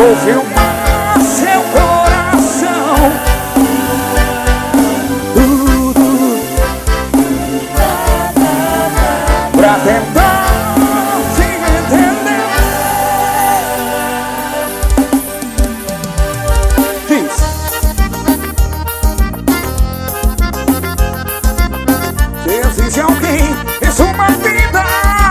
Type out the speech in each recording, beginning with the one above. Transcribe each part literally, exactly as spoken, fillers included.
Vou filmar seu coração, tudo pra tentar te entender. Diz. Se existe alguém em sua vida,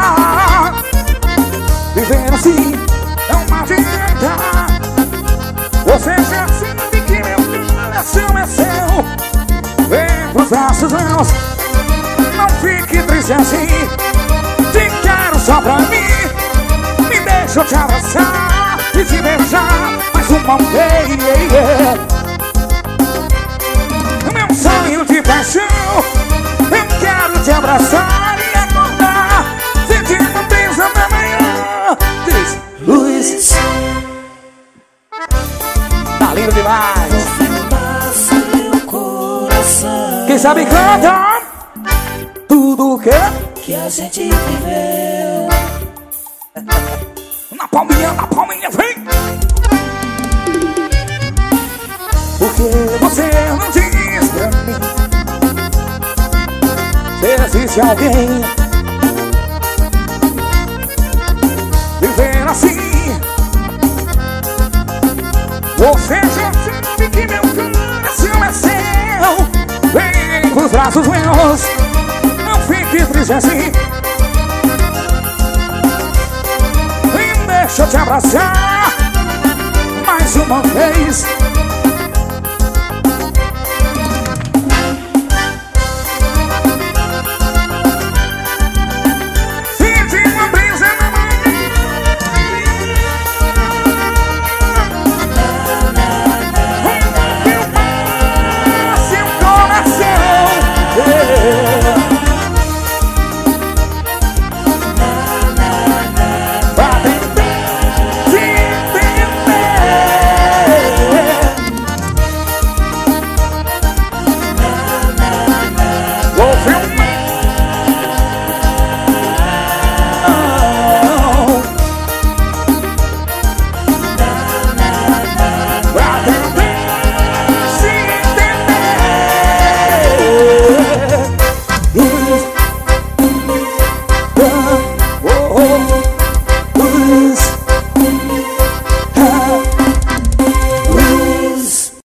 viver assim não adianta. Você já sabe que meu coração é seu. Vem pros braços meus, não fique triste assim. Te quero só pra mim. Me deixa eu te abraçar e te beijar mais uma vez. Meu sonho de paixão, eu quero te abraçar e acordar sentindo a brisa da manhã. Diz, Luiz, tá lindo demais. Quem sabe canta tudo que que a gente viveu. Na palminha, na palminha, vem. Porque você não diz pra mim se existe alguém viver assim. Você já sabe que meu coração é seu. Vem pros braços meus, não fique triste assim. Vem, deixa eu te abraçar mais uma vez.